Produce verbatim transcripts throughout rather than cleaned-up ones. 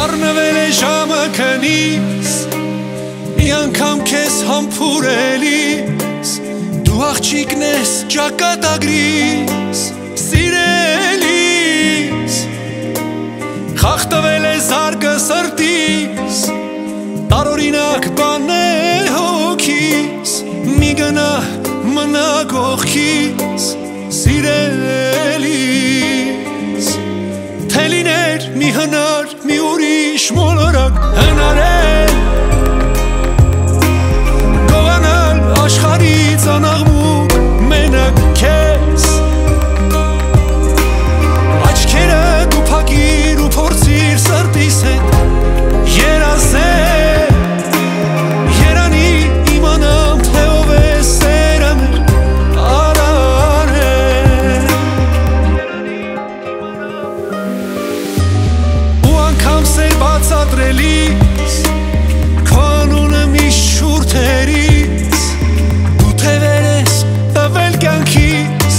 Առնվել է ժամը քնից, մի անգամ քեզ համբուրելիս, դու աղջիկն ես ճակատագրիս, սիրելիս, խախտվել է զարկը սրտիս, տարօրինակ բան է հոգիս, մի գնա մնա կողքիս, սիրելիս, թե լիներ մի հնար, մի ուրիշ մոլորակ հնարել, գողանալ աշխարհից անաղմուկ մենակ քեզ, աչքերը դու փակիր ու փորձիր սրտիս հետ երազել, երանի իմանամ թե ով է սերը մեր արարել, ու անգամ սեր բացատրելիս քո անունը միշտ շուրթերից, դու թևեր ես տվել կյանքիս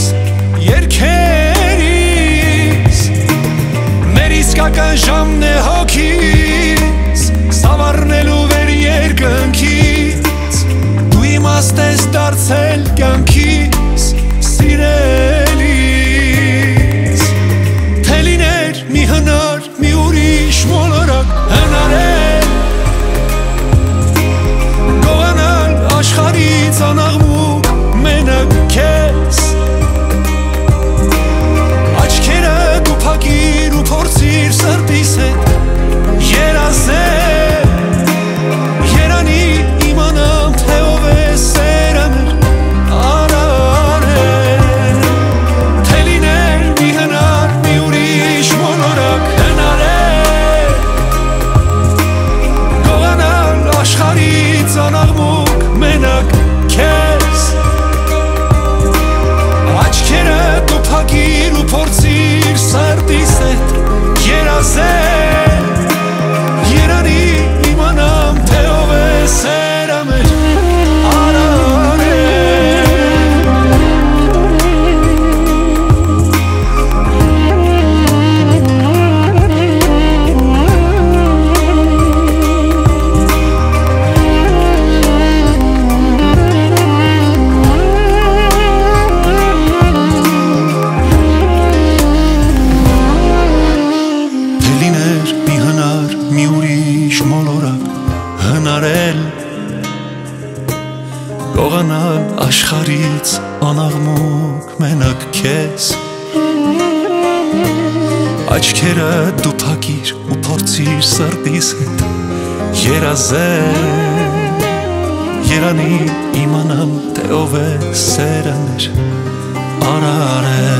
երգերիս, մեր իսկական ժամն է հոգիս սավառնելու վեր երկնքից, դու իմաստ ես դարձել կյանքիս սիրելիս, թե լիներ մի հնար, մի ուրիշ մոլորակ հնարել, գողանալ աշխարհից անաղմուկ մենակ քեզ, աչքերը դու փակիր ու փորձիր սրտիս հետ երազել, երանի իմանամ թե ով է սերը մեր արարել, թե լիներ մի հնար, մի ուրիշ մոլորակ հնարել, գողանալ աշխարհից անաղմուկ մենակ քեզ, աչքերը դու փակիր ու փորձիր սրտիս հետ երազել, երանի իմանամ թե ով է սերը մեր արարել, թե լիներ մի հնար, մի ուրիշ մոլորակ հնարել, գողանալ աշխարհից անաղմուկ մենակ քեզ, աչքերը դու փակիր ու փորձիր սրտիս հետ երազել, երանի իմանամ թե ով է սերը մեր արարել